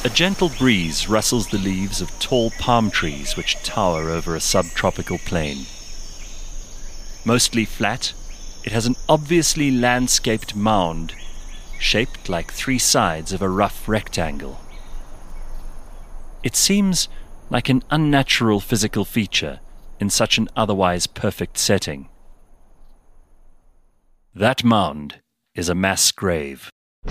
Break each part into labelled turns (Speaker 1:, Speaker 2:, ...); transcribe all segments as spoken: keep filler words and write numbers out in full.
Speaker 1: A gentle breeze rustles the leaves of tall palm trees which tower over a subtropical plain. Mostly flat, it has an obviously landscaped mound, shaped like three sides of a rough rectangle. It seems like an unnatural physical feature in such an otherwise perfect setting. That mound is a mass grave.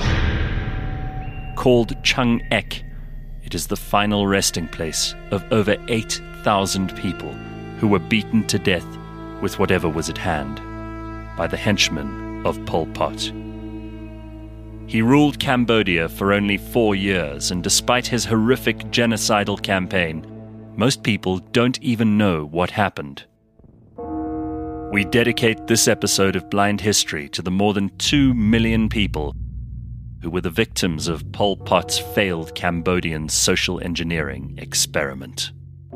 Speaker 1: Called Chung Ek, it is the final resting place of over eight thousand people who were beaten to death with whatever was at hand by the henchmen of Pol Pot. He ruled Cambodia for only four years, and despite his horrific genocidal campaign, most people don't even know what happened. We dedicate this episode of Blind History to the more than two million people who were the victims of Pol Pot's failed Cambodian social engineering experiment.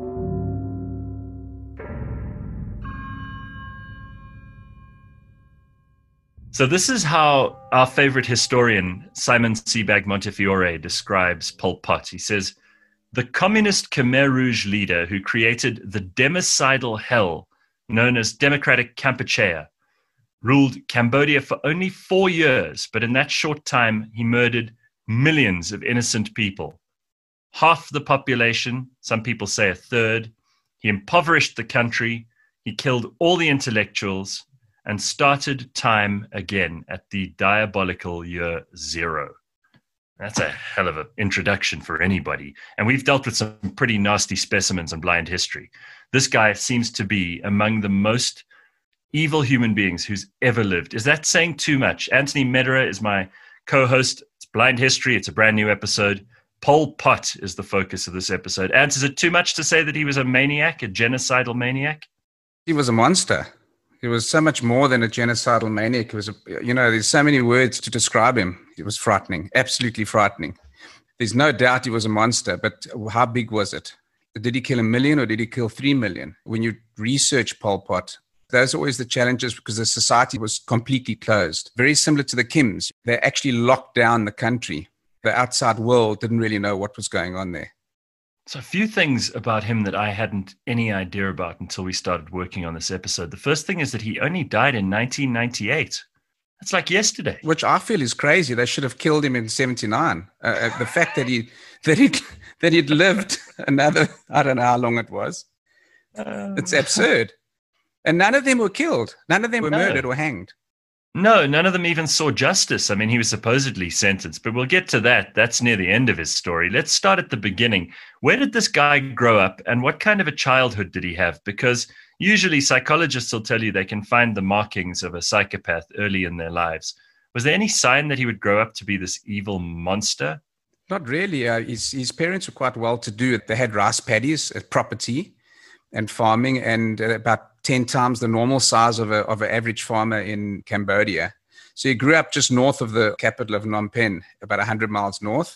Speaker 1: So this is how our favorite historian, Simon Sebag Montefiore, describes Pol Pot. He says, "The communist Khmer Rouge leader who created the democidal hell known as Democratic Kampuchea ruled Cambodia for only four years, but in that short time, he murdered millions of innocent people. Half the population, some people say a third. He impoverished the country. He killed all the intellectuals and started time again at the diabolical year zero." That's a hell of an introduction for anybody. And we've dealt with some pretty nasty specimens in Blind History. This guy seems to be among the most evil human beings who's ever lived. Is that saying too much? Anthony Mederer is my co-host. It's Blind History. It's a brand new episode. Pol Pot is the focus of this episode. Ant, is it too much to say that he was a maniac, a genocidal maniac?
Speaker 2: He was a monster. He was so much more than a genocidal maniac. He was, a, you know, there's so many words to describe him. It was frightening, absolutely frightening. There's no doubt he was a monster, but how big was it? Did he kill a million or did he kill three million? When you research Pol Pot, those are always the challenges because the society was completely closed. Very similar to the Kims. They actually locked down the country. The outside world didn't really know what was going on there.
Speaker 1: So a few things about him that I hadn't any idea about until we started working on this episode. The first thing is that he only died in nineteen ninety-eight. That's like yesterday.
Speaker 2: Which I feel is crazy. They should have killed him in seventy-nine. Uh, the fact that he that he that he'd lived another, I don't know how long it was. Uh, it's absurd. And none of them were killed. None of them were no. murdered or hanged.
Speaker 1: No, none of them even saw justice. I mean, he was supposedly sentenced, but we'll get to that. That's near the end of his story. Let's start at the beginning. Where did this guy grow up and what kind of a childhood did he have? Because usually psychologists will tell you they can find the markings of a psychopath early in their lives. Was there any sign that he would grow up to be this evil monster?
Speaker 2: Not really. Uh, his, his parents were quite well-to-do. They had rice paddies, uh, property and farming, and uh, about ten times the normal size of a of an average farmer in Cambodia. So he grew up just north of the capital of Phnom Penh, about one hundred miles north.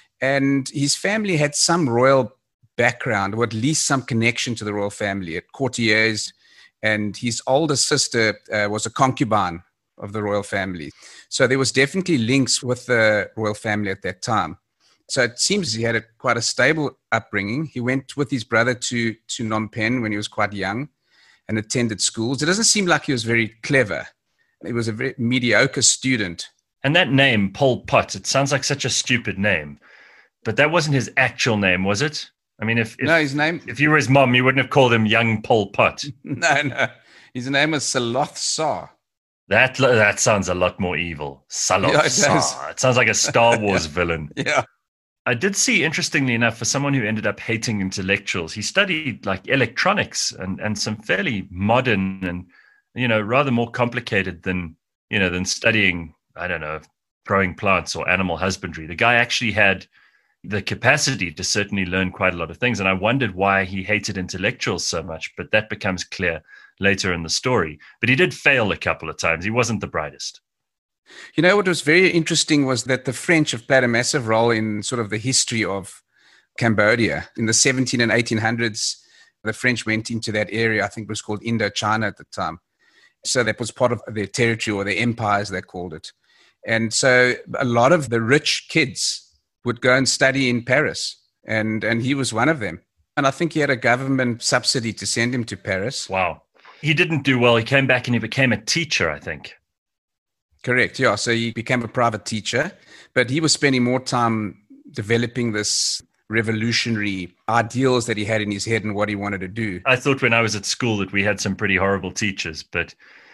Speaker 2: And his family had some royal background, or at least some connection to the royal family, at courtiers. And his older sister uh, was a concubine of the royal family. So there was definitely links with the royal family at that time. So it seems he had a, quite a stable upbringing. He went with his brother to, to Phnom Penh when he was quite young and attended schools. It doesn't seem like he was very clever. He was a very mediocre student.
Speaker 1: And that name, Pol Pot, it sounds like such a stupid name. But that wasn't his actual name, was it? I mean, if if,
Speaker 2: no, his name,
Speaker 1: if you were his mom, you wouldn't have called him young Pol Pot.
Speaker 2: no, no. His name was Saloth Sar.
Speaker 1: That that sounds a lot more evil. Saloth
Speaker 2: yeah, it
Speaker 1: Sar.
Speaker 2: does.
Speaker 1: It sounds like a Star Wars
Speaker 2: yeah.
Speaker 1: villain.
Speaker 2: Yeah.
Speaker 1: I did see, interestingly enough, for someone who ended up hating intellectuals, he studied like electronics and, and some fairly modern and, you know, rather more complicated than, you know, than studying, I don't know, growing plants or animal husbandry. The guy actually had the capacity to certainly learn quite a lot of things. And I wondered why he hated intellectuals so much, but that becomes clear later in the story. But he did fail a couple of times. He wasn't the brightest.
Speaker 2: You know, what was very interesting was that the French have played a massive role in sort of the history of Cambodia. In the seventeen and eighteen hundreds, the French went into that area. I think it was called Indochina at the time. So that was part of their territory, or their empire, as they called it. And so a lot of the rich kids would go and study in Paris. And, and he was one of them. And I think he had a government subsidy to send him to Paris.
Speaker 1: Wow. He didn't do well. He came back and he became a teacher, I think.
Speaker 2: Correct. Yeah. So he became a private teacher, but he was spending more time developing this revolutionary ideals that he had in his head and what he wanted to do.
Speaker 1: I thought when I was at school that we had some pretty horrible teachers, but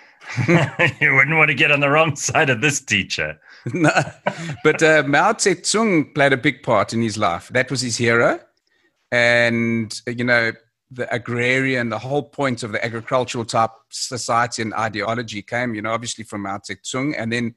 Speaker 1: you wouldn't want to get on the wrong side of this teacher.
Speaker 2: No, but uh, Mao Zedong played a big part in his life. That was his hero. And, you know, the agrarian, the whole point of the agricultural type society and ideology came, you know, obviously from Mao Zedong. And then,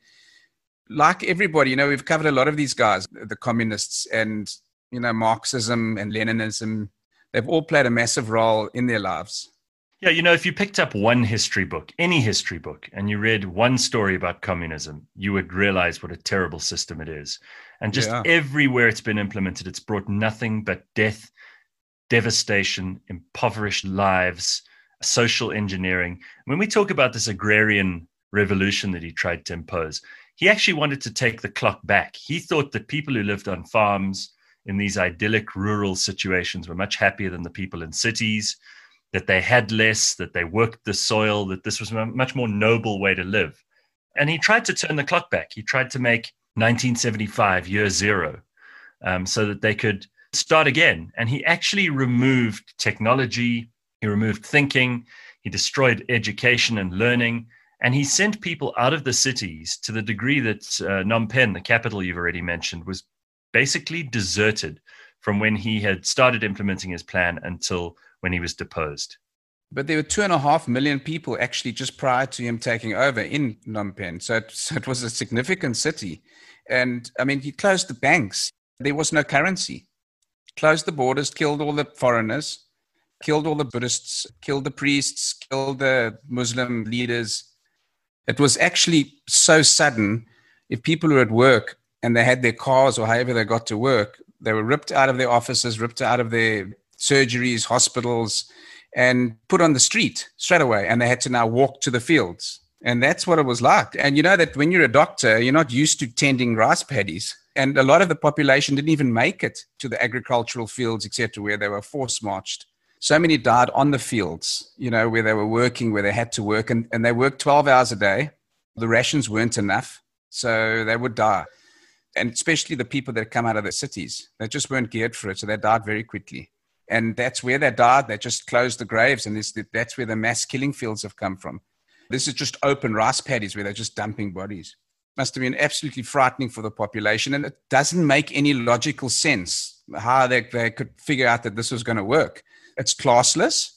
Speaker 2: like everybody, you know, we've covered a lot of these guys, the communists and, you know, Marxism and Leninism. They've all played a massive role in their lives.
Speaker 1: Yeah, you know, if you picked up one history book, any history book, and you read one story about communism, you would realize what a terrible system it is. And just
Speaker 2: Yeah.
Speaker 1: everywhere it's been implemented, it's brought nothing but death, devastation, impoverished lives, social engineering. When we talk about this agrarian revolution that he tried to impose, he actually wanted to take the clock back. He thought that people who lived on farms in these idyllic rural situations were much happier than the people in cities, that they had less, that they worked the soil, that this was a much more noble way to live. And he tried to turn the clock back. He tried to make nineteen seventy-five year zero um, so that they could start again. And he actually removed technology, he removed thinking, he destroyed education and learning, and he sent people out of the cities to the degree that uh, Phnom Penh, the capital you've already mentioned, was basically deserted from when he had started implementing his plan until when he was deposed.
Speaker 2: But there were two and a half million people actually just prior to him taking over in Phnom Penh. So it, so it was a significant city. And I mean, he closed the banks. There was no currency. Closed the borders, killed all the foreigners, killed all the Buddhists, killed the priests, killed the Muslim leaders. It was actually so sudden. If people were at work and they had their cars or however they got to work, they were ripped out of their offices, ripped out of their surgeries, hospitals, and put on the street straight away. And they had to now walk to the fields. And that's what it was like. And you know that when you're a doctor, you're not used to tending rice paddies. And a lot of the population didn't even make it to the agricultural fields, et cetera, where they were force marched. So many died on the fields, you know, where they were working, where they had to work. And, and they worked twelve hours a day. The rations weren't enough. So they would die. And especially the people that come out of the cities, they just weren't geared for it. So they died very quickly. And that's where they died. They just closed the graves. And this, that's where the mass killing fields have come from. This is just open rice paddies where they're just dumping bodies. Must have been absolutely frightening for the population. And it doesn't make any logical sense how they, they could figure out that this was going to work. It's classless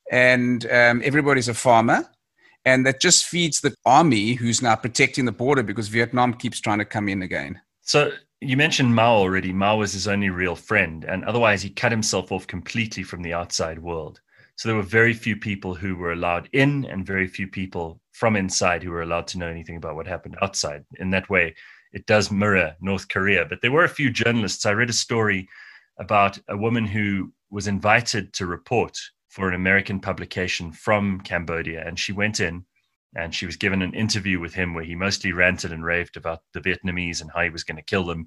Speaker 2: and um, everybody's a farmer. And that just feeds the army who's now protecting the border because Vietnam keeps trying to come in again.
Speaker 1: So you mentioned Mao already. Mao was his only real friend. And otherwise, he cut himself off completely from the outside world. So there were very few people who were allowed in and very few people from inside who were allowed to know anything about what happened outside. In that way, it does mirror North Korea. But there were a few journalists. I read a story about a woman who was invited to report for an American publication from Cambodia. And she went in and she was given an interview with him where he mostly ranted and raved about the Vietnamese and how he was going to kill them.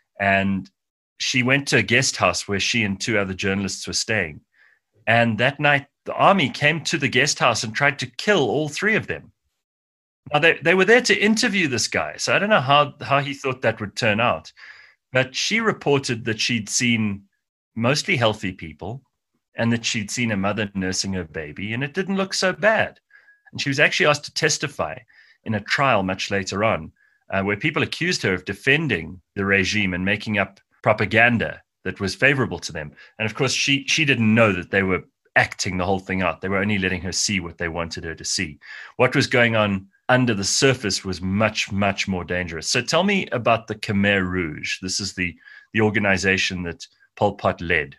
Speaker 1: And she went to a guest house where she and two other journalists were staying. And that night, the army came to the guest house and tried to kill all three of them. Now, they, they were there to interview this guy. So I don't know how, how he thought that would turn out. But she reported that she'd seen mostly healthy people and that she'd seen a mother nursing her baby, and it didn't look so bad. And she was actually asked to testify in a trial much later on, uh, where people accused her of defending the regime and making up propaganda that was favorable to them. And of course, she she didn't know that they were acting the whole thing out. They were only letting her see what they wanted her to see. What was going on under the surface was much, much more dangerous. So tell me about the Khmer Rouge. This is the, the organization that Pol Pot led.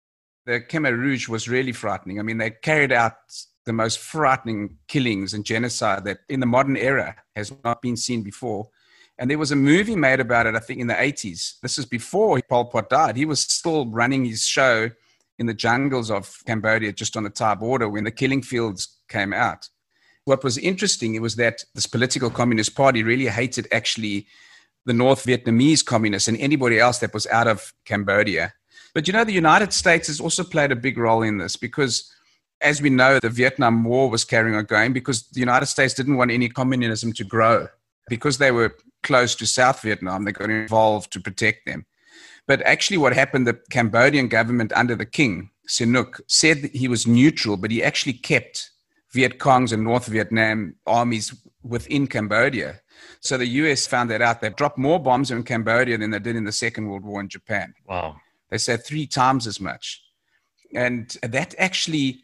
Speaker 2: The Khmer Rouge was really frightening. I mean, they carried out the most frightening killings and genocide that in the modern era has not been seen before. And there was a movie made about it, I think, in the eighties. This is before Pol Pot died. He was still running his show in the jungles of Cambodia, just on the Thai border, when the killing fields came out. What was interesting, it was that this political communist party really hated actually the North Vietnamese communists and anybody else that was out of Cambodia. But, you know, the United States has also played a big role in this because, as we know, the Vietnam War was carrying on going because the United States didn't want any communism to grow. Because they were close to South Vietnam, they got involved to protect them. But actually what happened, the Cambodian government under the king, Sihanouk, said that he was neutral, but he actually kept Viet Cong's and North Vietnam armies within Cambodia. So the U S found that out. They dropped more bombs in Cambodia than they did in the Second World War in Japan.
Speaker 1: Wow.
Speaker 2: They said three times as much. And that actually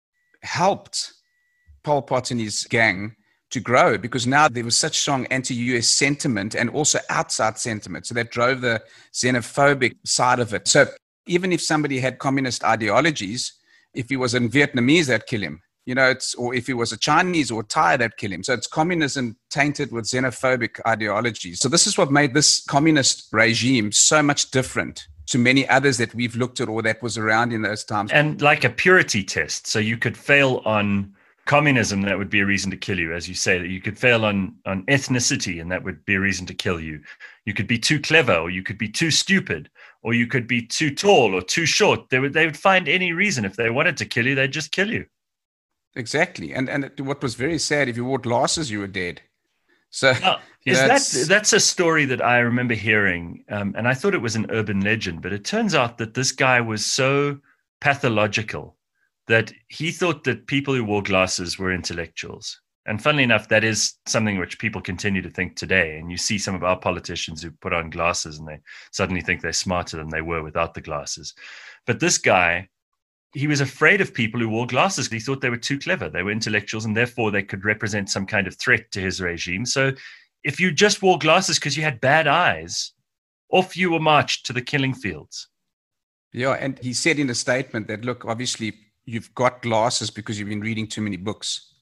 Speaker 2: helped Pol Pot and his gang to grow because now there was such strong anti-U S sentiment and also outside sentiment. So that drove the xenophobic side of it. So even if somebody had communist ideologies, if he was a Vietnamese, they'd kill him. You know, it's, or if he was a Chinese or Thai, they'd kill him. So it's communism tainted with xenophobic ideologies. So this is what made this communist regime so much different to many others that we've looked at or that was around in those times.
Speaker 1: And like a purity test. So you could fail on communism, that would be a reason to kill you, as you say, that you could fail on, on ethnicity, and that would be a reason to kill you. You could be too clever, or you could be too stupid, or you could be too tall or too short. They would they would find any reason. If they wanted to kill you, they'd just kill you.
Speaker 2: Exactly. And and what was very sad, if you wore glasses, you were dead. So
Speaker 1: oh, is that that's a story that I remember hearing, um, and I thought it was an urban legend, but it turns out that this guy was so pathological that he thought that people who wore glasses were intellectuals. And funnily enough, that is something which people continue to think today. And you see some of our politicians who put on glasses and they suddenly think they're smarter than they were without the glasses. But this guy, he was afraid of people who wore glasses. He thought they were too clever. They were intellectuals, and therefore they could represent some kind of threat to his regime. So if you just wore glasses because you had bad eyes, off you were marched to the killing fields.
Speaker 2: Yeah, and he said in a statement that, look, obviously, you've got glasses because you've been reading too many books.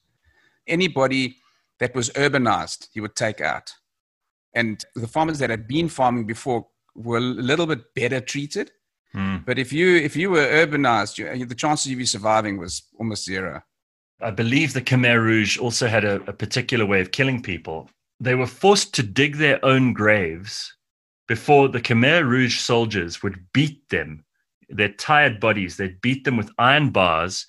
Speaker 2: Anybody that was urbanized, he would take out. And the farmers that had been farming before were a little bit better treated. Mm. But if you if you were urbanized, you, the chances of you surviving was almost zero.
Speaker 1: I believe the Khmer Rouge also had a, a particular way of killing people. They were forced to dig their own graves before the Khmer Rouge soldiers would beat them. Their tired bodies, they'd beat them with iron bars,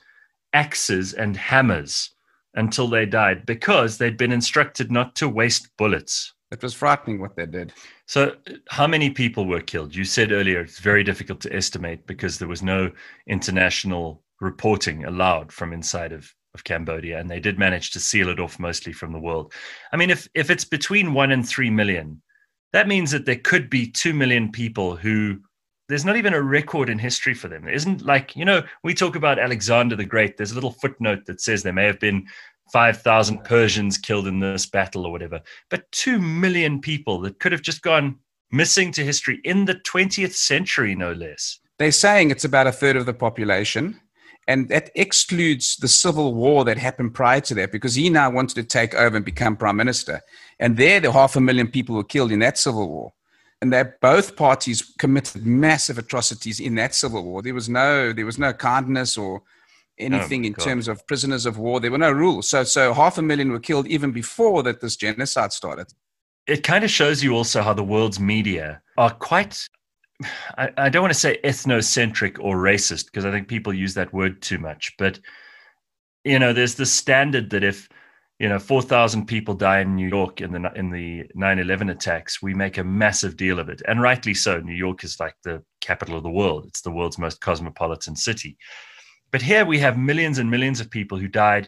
Speaker 1: axes, and hammers until they died because they'd been instructed not to waste bullets.
Speaker 2: It was frightening what they did.
Speaker 1: So how many people were killed? You said earlier it's very difficult to estimate because there was no international reporting allowed from inside of, of Cambodia, and they did manage to seal it off mostly from the world. I mean, if, if it's between one and three million, that means that there could be two million people who there's not even a record in history for them. There isn't like, you know, we talk about Alexander the Great. There's a little footnote that says there may have been five thousand Persians killed in this battle or whatever. But two million people that could have just gone missing to history in the twentieth century, no less.
Speaker 2: They're saying it's about a third of the population. And that excludes the civil war that happened prior to that, because he now wanted to take over and become prime minister. And there, the half a million people were killed in that civil war. And that both parties committed massive atrocities in that civil war. There was no, there was no kindness or anything oh in God. terms of prisoners of war. There were no rules. So, so half a million were killed even before that this genocide started.
Speaker 1: It kind of shows you also how the world's media are quite, I, I don't want to say ethnocentric or racist, because I think people use that word too much. But, you know, there's the standard that if, you know, four thousand people die in New York in the in the nine eleven attacks, we make a massive deal of it. And rightly so. New York is like the capital of the world. It's the world's most cosmopolitan city. But here we have millions and millions of people who died,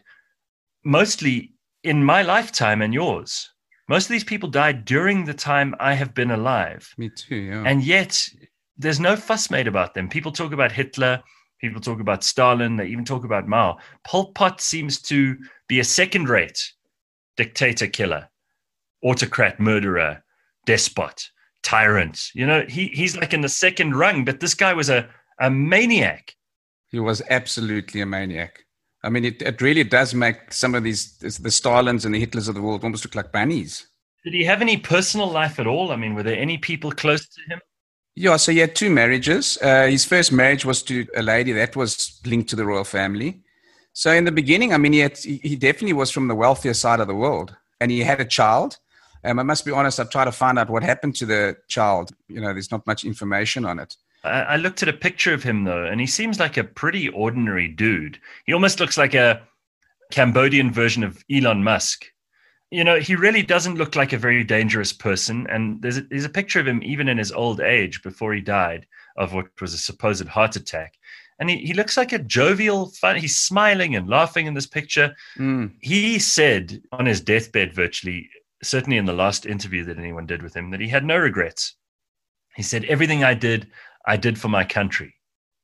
Speaker 1: mostly in my lifetime and yours. Most of these people died during the time I have been alive.
Speaker 2: Me too, yeah.
Speaker 1: And yet there's no fuss made about them. People talk about Hitler. People talk about Stalin. They even talk about Mao. Pol Pot seems to be a second-rate dictator killer, autocrat, murderer, despot, tyrant. You know, he he's like in the second rung, but this guy was a, a maniac.
Speaker 2: He was absolutely a maniac. I mean, it, it really does make some of these, the Stalins and the Hitlers of the world almost look like bunnies.
Speaker 1: Did he have any personal life at all? I mean, were there any people close to him?
Speaker 2: Yeah, so he had two marriages. Uh, his first marriage was to a lady that was linked to the royal family. So in the beginning, I mean, he, had, he definitely was from the wealthier side of the world. And he had a child. Um, I must be honest, I've tried to find out what happened to the child. You know, there's not much information on it.
Speaker 1: I, I looked at a picture of him, though, and he seems like a pretty ordinary dude. He almost looks like a Cambodian version of Elon Musk. You know, he really doesn't look like a very dangerous person. And there's a, there's a picture of him even in his old age before he died of what was a supposed heart attack. And he, he looks like a jovial, fun. He's smiling and laughing in this picture.
Speaker 2: Mm.
Speaker 1: He said on his deathbed, virtually, certainly in the last interview that anyone did with him, that he had no regrets. He said, everything I did, I did for my country.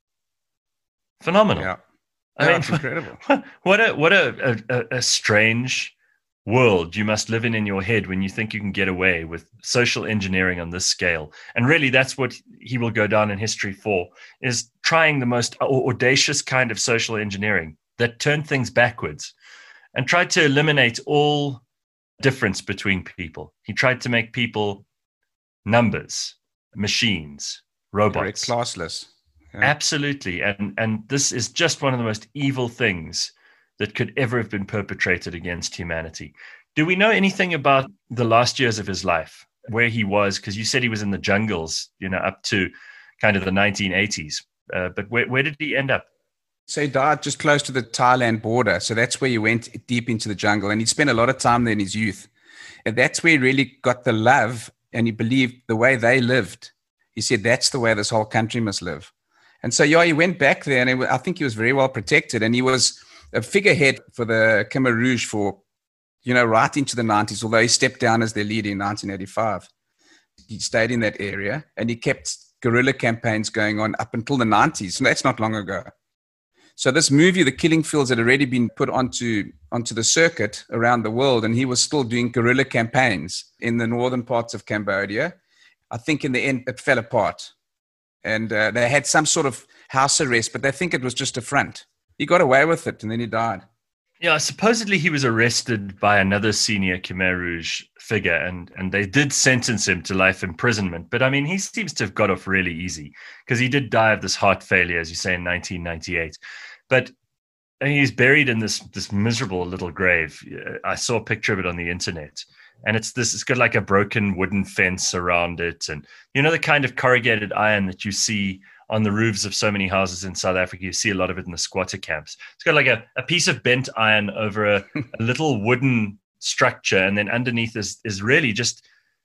Speaker 1: Phenomenal.
Speaker 2: Yeah.
Speaker 1: I
Speaker 2: yeah,
Speaker 1: mean,
Speaker 2: it's incredible.
Speaker 1: What a what a, a, a strange world you must live in in your head when you think you can get away with social engineering on this scale. And really, that's what he will go down in history for, is trying the most audacious kind of social engineering that turned things backwards and tried to eliminate all difference between people. He tried to make people numbers, machines, robots.
Speaker 2: Correct, classless.
Speaker 1: Yeah. Absolutely. And and this is just one of the most evil things that could ever have been perpetrated against humanity. Do we know anything about the last years of his life, where he was? Because you said he was in the jungles, you know, up to kind of the nineteen eighties. Uh, but where, where did he end up?
Speaker 2: So he died just close to the Thailand border. So that's where he went deep into the jungle. And he spent a lot of time there in his youth. And that's where he really got the love, and he believed the way they lived. He said, that's the way this whole country must live. And so, yeah, he went back there, and I think he was very well protected. And he was a figurehead for the Khmer Rouge for, you know, right into the nineties, although he stepped down as their leader in nineteen eighty-five. He stayed in that area, and he kept guerrilla campaigns going on up until the nineties. And that's not long ago. So this movie, The Killing Fields, had already been put onto, onto the circuit around the world, and he was still doing guerrilla campaigns in the northern parts of Cambodia. I think in the end, it fell apart. And uh, they had some sort of house arrest, but they think it was just a front. He got away with it, and then he died.
Speaker 1: Yeah, supposedly he was arrested by another senior Khmer Rouge figure, and, and they did sentence him to life imprisonment. But, I mean, he seems to have got off really easy, because he did die of this heart failure, as you say, in nineteen ninety-eight. But I mean, he's buried in this this miserable little grave. I saw a picture of it on the internet. And it's this, it's got like a broken wooden fence around it. And, you know, the kind of corrugated iron that you see on the roofs of so many houses in South Africa. You see a lot of it in the squatter camps. It's got like a, a piece of bent iron over a, a little wooden structure. And then underneath is, is really just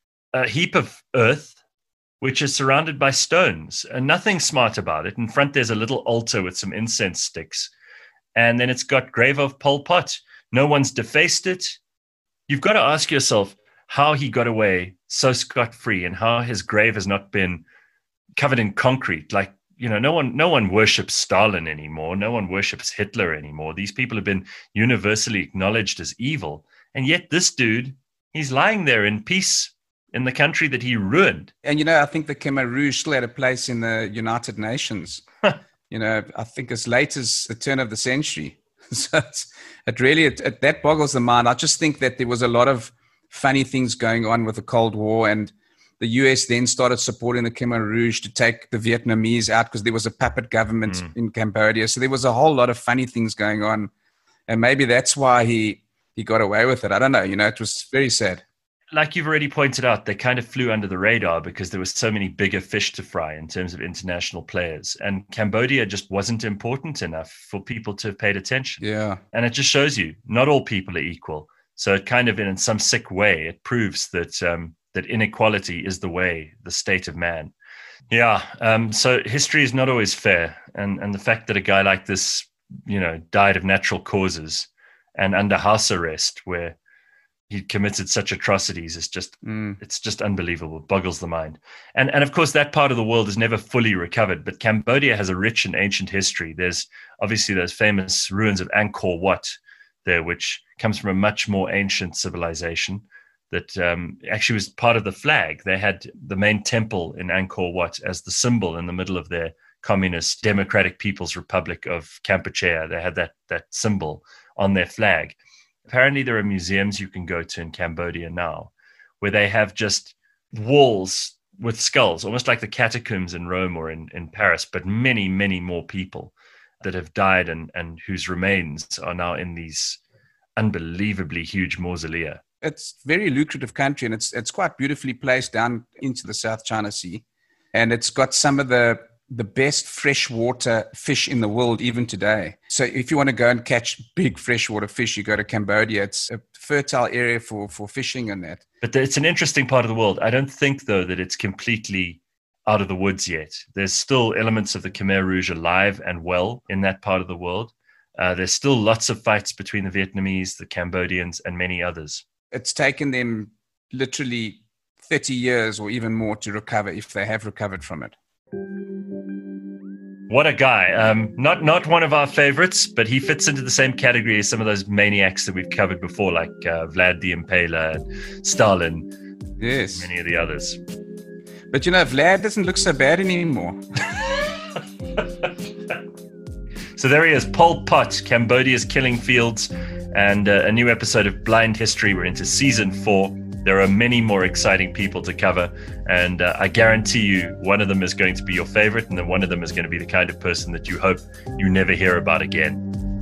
Speaker 1: a heap of earth, which is surrounded by stones, and nothing smart about it. In front, there's a little altar with some incense sticks. And then it's got grave of Pol Pot. No one's defaced it. You've got to ask yourself how he got away so scot-free, and how his grave has not been covered in concrete. Like, you know, no one, no one worships Stalin anymore. No one worships Hitler anymore. These people have been universally acknowledged as evil. And yet this dude, he's lying there in peace in the country that he ruined.
Speaker 2: And, you know, I think the Khmer Rouge still had a place in the United Nations, you know, I think as late as the turn of the century. So it's, it really, it, it, that boggles the mind. I just think that there was a lot of funny things going on with the Cold War, and the U S then started supporting the Khmer Rouge to take the Vietnamese out because there was a puppet government mm. in Cambodia. So there was a whole lot of funny things going on. And maybe that's why he, he got away with it. I don't know. You know, it was very sad.
Speaker 1: Like you've already pointed out, they kind of flew under the radar because there were so many bigger fish to fry in terms of international players. And Cambodia just wasn't important enough for people to have paid attention.
Speaker 2: Yeah.
Speaker 1: And it just shows you, not all people are equal. So it kind of, in some sick way, it proves that um, that inequality is the way, the state of man. Yeah. Um, so history is not always fair. And, and the fact that a guy like this, you know, died of natural causes and under house arrest, where he committed such atrocities, is just, mm. it's just unbelievable. It boggles the mind. And, and of course, that part of the world is never fully recovered, but Cambodia has a rich and ancient history. There's obviously those famous ruins of Angkor Wat there, which comes from a much more ancient civilization that um, actually was part of the flag. They had the main temple in Angkor Wat as the symbol in the middle of their communist Democratic People's Republic of Kampuchea. They had that that symbol on their flag. Apparently, there are museums you can go to in Cambodia now where they have just walls with skulls, almost like the catacombs in Rome or in, in Paris, but many, many more people that have died and, and whose remains are now in these unbelievably huge mausolea.
Speaker 2: it's very lucrative country, and it's it's quite beautifully placed down into the South China Sea, and it's got some of the the best freshwater fish in the world even today. So if you want to go and catch big freshwater fish, you go to Cambodia. It's a fertile area for, for fishing and that.
Speaker 1: But it's an interesting part of the world. I don't think, though, that it's completely out of the woods yet. There's still elements of the Khmer Rouge alive and well in that part of the world. Uh, there's still lots of fights between the Vietnamese, the Cambodians, and many others.
Speaker 2: It's taken them literally thirty years or even more to recover, if they have recovered from it.
Speaker 1: What a guy. Um, not not one of our favorites, but he fits into the same category as some of those maniacs that we've covered before, like uh, Vlad the Impaler, Stalin,
Speaker 2: yes,
Speaker 1: many of the others.
Speaker 2: But you know, Vlad doesn't look so bad anymore.
Speaker 1: So there he is, Pol Pot, Cambodia's Killing Fields, and uh, a new episode of Blind History. We're into season four. There are many more exciting people to cover, and uh, I guarantee you one of them is going to be your favorite, and then one of them is going to be the kind of person that you hope you never hear about again.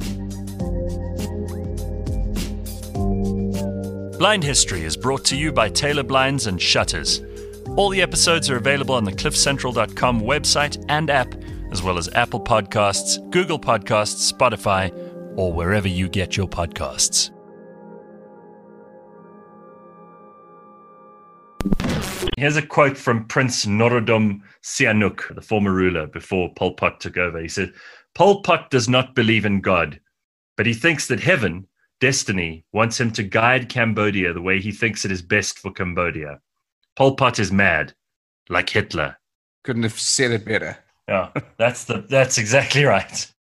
Speaker 1: Blind History is brought to you by Taylor Blinds and Shutters. All the episodes are available on the cliff central dot com website and app, as well as Apple Podcasts, Google Podcasts, Spotify, or wherever you get your podcasts. Here's a quote from Prince Norodom Sihanouk, the former ruler before Pol Pot took over. He said, "Pol Pot does not believe in God, but he thinks that heaven, destiny, wants him to guide Cambodia the way he thinks it is best for Cambodia. Pol Pot is mad, like Hitler."
Speaker 2: Couldn't have said it better.
Speaker 1: Yeah, that's the that's exactly right.